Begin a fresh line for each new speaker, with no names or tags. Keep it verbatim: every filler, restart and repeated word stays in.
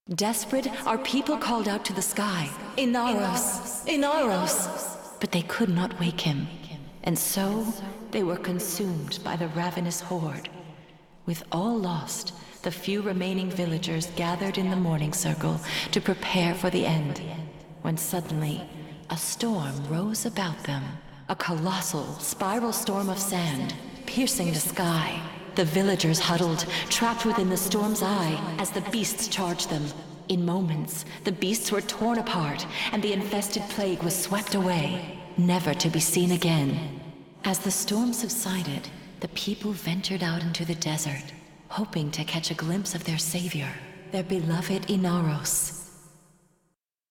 Desperate, our people called out to the sky, Inaros, Inaros! But they could not wake him, and so they were consumed by the ravenous horde. With all lost, the few remaining villagers gathered in the mourning circle to prepare for the end, when suddenly a storm rose about them. A colossal spiral storm of sand, piercing the sky. The villagers huddled, trapped within the storm's eye as the beasts charged them. In moments, the beasts were torn apart and the infested plague was swept away, never to be seen again. As the storm subsided, the people ventured out into the desert, hoping to catch a glimpse of their savior, their beloved Inaros.